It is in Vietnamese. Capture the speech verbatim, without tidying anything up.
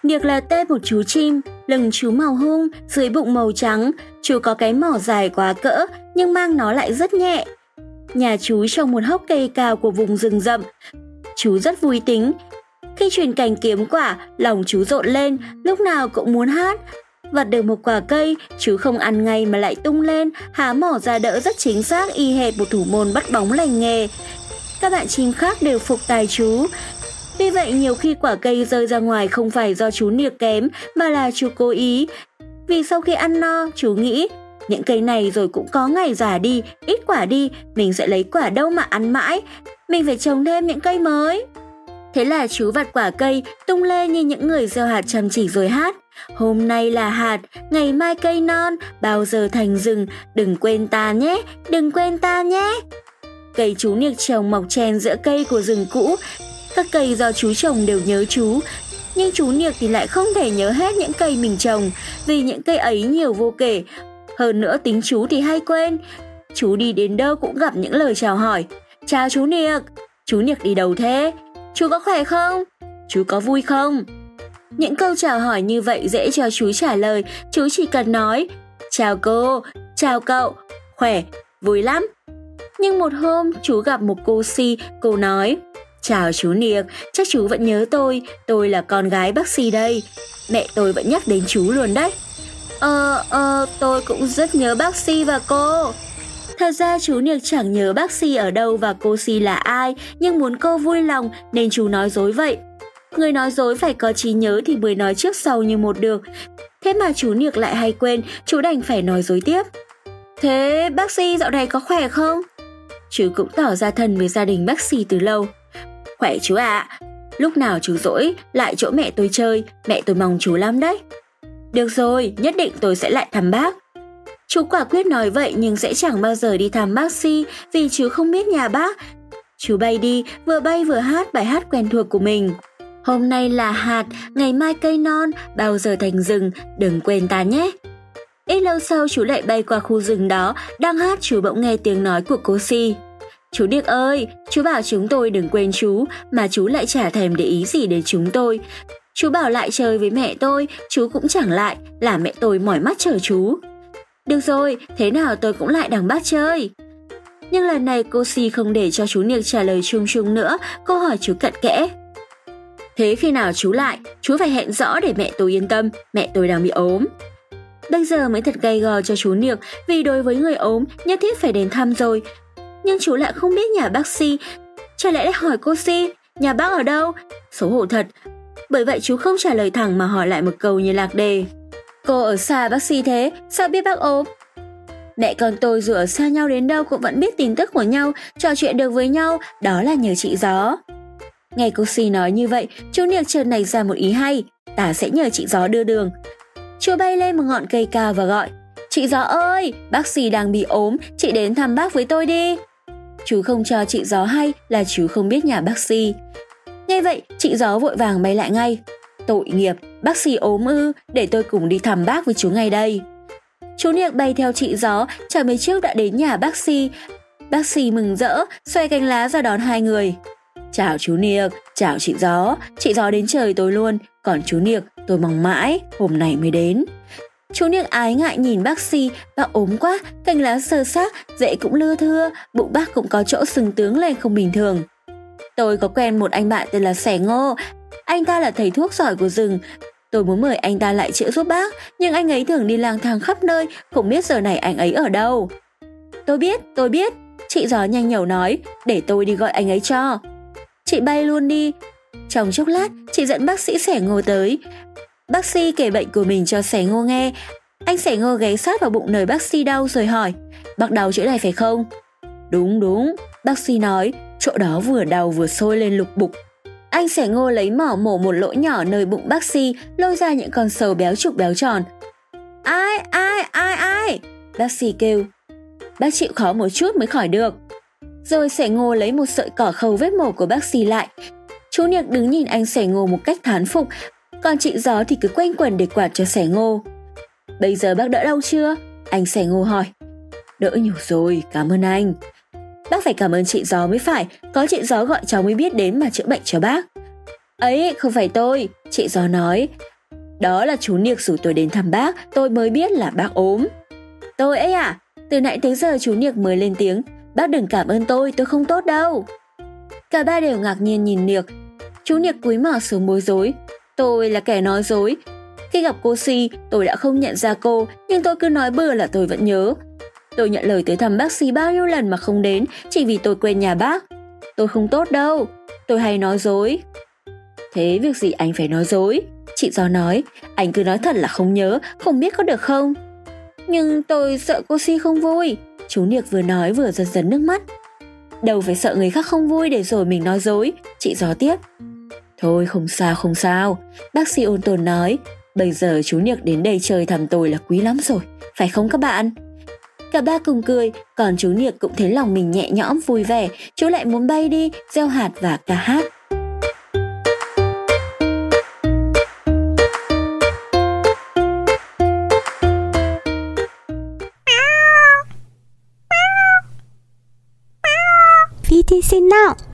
Niệc là tên một chú chim, lưng chú màu hung, dưới bụng màu trắng. Chú có cái mỏ dài quá cỡ, nhưng mang nó lại rất nhẹ. Nhà chú trồng một hốc cây cao của vùng rừng rậm. Chú rất vui tính. Khi truyền cành kiếm quả, lòng chú rộn lên, lúc nào cũng muốn hát. Vặt được một quả cây, chú không ăn ngay mà lại tung lên, há mỏ ra đỡ rất chính xác, y hệt một thủ môn bắt bóng lành nghề. Các bạn chim khác đều phục tài chú. Vì vậy nhiều khi quả cây rơi ra ngoài không phải do chú niệc kém mà là chú cố ý. Vì sau khi ăn no, chú nghĩ, những cây này rồi cũng có ngày già đi, ít quả đi, mình sẽ lấy quả đâu mà ăn mãi, mình phải trồng thêm những cây mới. Thế là chú vặt quả cây, tung lên như những người gieo hạt chăm chỉ rồi hát. Hôm nay là hạt, ngày mai cây non, bao giờ thành rừng, đừng quên ta nhé, đừng quên ta nhé. Cây chú niệc trồng mọc chen giữa cây của rừng cũ. Các cây do chú trồng đều nhớ chú, nhưng chú niệc thì lại không thể nhớ hết những cây mình trồng, vì những cây ấy nhiều vô kể. Hơn nữa tính chú thì hay quên. Chú đi đến đâu cũng gặp những lời chào hỏi. Chào chú niệc, chú niệc đi đâu thế? Chú có khỏe không? Chú có vui không? Những câu chào hỏi như vậy dễ cho chú trả lời, chú chỉ cần nói chào cô, chào cậu, khỏe, vui lắm. Nhưng một hôm chú gặp một cô Si, cô nói chào chú niệc, chắc chú vẫn nhớ tôi, tôi là con gái bác Si đây. Mẹ tôi vẫn nhắc đến chú luôn đấy. Ờ, ờ, tôi cũng rất nhớ bác Si và cô. Thật ra chú niệc chẳng nhớ bác Si ở đâu và cô Si là ai, nhưng muốn cô vui lòng nên chú nói dối vậy. Người nói dối phải có trí nhớ thì mới nói trước sau như một được. Thế mà chú niệc lại hay quên, chú đành phải nói dối tiếp. Thế bác Si dạo này có khỏe không? Chú cũng tỏ ra thân với gia đình bác Si từ lâu. Khỏe chú ạ, à. Lúc nào chú rỗi lại chỗ mẹ tôi chơi, mẹ tôi mong chú lắm đấy. Được rồi, nhất định tôi sẽ lại thăm bác. Chú quả quyết nói vậy nhưng sẽ chẳng bao giờ đi thăm bác Si vì chú không biết nhà bác. Chú bay đi, vừa bay vừa hát bài hát quen thuộc của mình. Hôm nay là hạt, ngày mai cây non, bao giờ thành rừng, đừng quên ta nhé. Ít lâu sau chú lại bay qua khu rừng đó, đang hát chú bỗng nghe tiếng nói của cô Si. Chú Điếc ơi, chú bảo chúng tôi đừng quên chú, mà chú lại chả thèm để ý gì đến chúng tôi. Chú bảo lại chơi với mẹ tôi, chú cũng chẳng lại, làm mẹ tôi mỏi mắt chờ chú. Được rồi, thế nào tôi cũng lại đằng bác chơi. Nhưng lần này cô Si không để cho chú niệc trả lời chung chung nữa, cô hỏi chú cặn kẽ. Thế khi nào chú lại, chú phải hẹn rõ để mẹ tôi yên tâm, mẹ tôi đang bị ốm. Bây giờ mới thật gay gò cho chú niệc vì đối với người ốm nhất thiết phải đến thăm rồi. Nhưng chú lại không biết nhà bác Si, chả lẽ lại hỏi cô Si, nhà bác ở đâu? Xấu hổ thật. Bởi vậy chú không trả lời thẳng mà hỏi lại một câu như lạc đề. Cô ở xa bác Si thế, sao biết bác ốm? Mẹ con tôi dù ở xa nhau đến đâu cũng vẫn biết tin tức của nhau, trò chuyện được với nhau, đó là nhờ chị Gió. Nghe cô Si nói như vậy, chú niệc chợt nảy ra một ý hay, ta sẽ nhờ chị Gió đưa đường. Chú bay lên một ngọn cây cao và gọi, chị Gió ơi, bác Si đang bị ốm, chị đến thăm bác với tôi đi. Chú không cho chị Gió hay là chú không biết nhà bác Si. Nghe vậy, chị Gió vội vàng bay lại ngay. Tội nghiệp, bác Si ốm ư, để tôi cùng đi thăm bác với chú ngay đây. Chú niệc bay theo chị Gió, chẳng mấy chốc đã đến nhà bác Si. Bác Si mừng rỡ, xoay cánh lá ra đón hai người. Chào chú niệc, chào chị Gió, chị Gió đến trời tôi luôn, còn chú niệc tôi mong mãi, hôm nay mới đến. Chú niệc ái ngại nhìn bác Si, bác ốm quá, cành lá sơ xác, rễ cũng lưa thưa, bụng bác cũng có chỗ sừng tướng lên không bình thường. Tôi có quen một anh bạn tên là Sẻ Ngô, anh ta là thầy thuốc giỏi của rừng. Tôi muốn mời anh ta lại chữa giúp bác, nhưng anh ấy thường đi lang thang khắp nơi, không biết giờ này anh ấy ở đâu. Tôi biết, tôi biết, chị Gió nhanh nhẩu nói, để tôi đi gọi anh ấy cho. Chị bay luôn đi. Trong chốc lát, chị dẫn bác sĩ Sẻ Ngô tới. Bác Si kể bệnh của mình cho Sẻ Ngô nghe. Anh Sẻ Ngô ghé sát vào bụng nơi bác Si đau rồi hỏi, bác đau chỗ này phải không? Đúng đúng, bác Si nói, chỗ đó vừa đau vừa sôi lên lục bục. Anh Sẻ Ngô lấy mỏ mổ một lỗ nhỏ nơi bụng bác Si, lôi ra những con sâu béo trục béo tròn. Ai, ai, ai, ai? Bác Si kêu. Bác chịu khó một chút mới khỏi được. Rồi Sẻ Ngô lấy một sợi cỏ khâu vết mổ của bác Si lại. Chú niệc đứng nhìn anh Sẻ Ngô một cách thán phục, còn chị Gió thì cứ quanh quẩn để quạt cho Sẻ Ngô. Bây giờ bác đỡ đau chưa? Anh Sẻ Ngô hỏi. Đỡ nhiều rồi, cảm ơn anh. Bác phải cảm ơn chị Gió mới phải, có chị Gió gọi cháu mới biết đến mà chữa bệnh cho bác. Ấy, không phải tôi, chị Gió nói. Đó là chú Niệc rủ tôi đến thăm bác, tôi mới biết là bác ốm. Tôi ấy à? Từ nãy tới giờ chú Niệc mới lên tiếng, bác đừng cảm ơn tôi, tôi không tốt đâu. Cả ba đều ngạc nhiên nhìn Niệc. Chú Niệc cúi mặt xuống bối rối. Tôi là kẻ nói dối. Khi gặp cô Si, tôi đã không nhận ra cô, nhưng tôi cứ nói bừa là tôi vẫn nhớ. Tôi nhận lời tới thăm bác Si bao nhiêu lần mà không đến, chỉ vì tôi quên nhà bác. Tôi không tốt đâu, tôi hay nói dối. Thế việc gì anh phải nói dối? Chị Gió nói, anh cứ nói thật là không nhớ, không biết có được không? Nhưng tôi sợ cô Si không vui. Chú Niệc vừa nói vừa dần dần nước mắt. Đâu phải sợ người khác không vui để rồi mình nói dối, chị Gió tiếp. Thôi không sao không sao, bác Si ôn tồn nói. Bây giờ chú Niệc đến đây chơi thăm tôi là quý lắm rồi, phải không các bạn? Cả ba cùng cười, còn chú Niệc cũng thấy lòng mình nhẹ nhõm vui vẻ, chú lại muốn bay đi, gieo hạt và ca hát. vê tê xê Now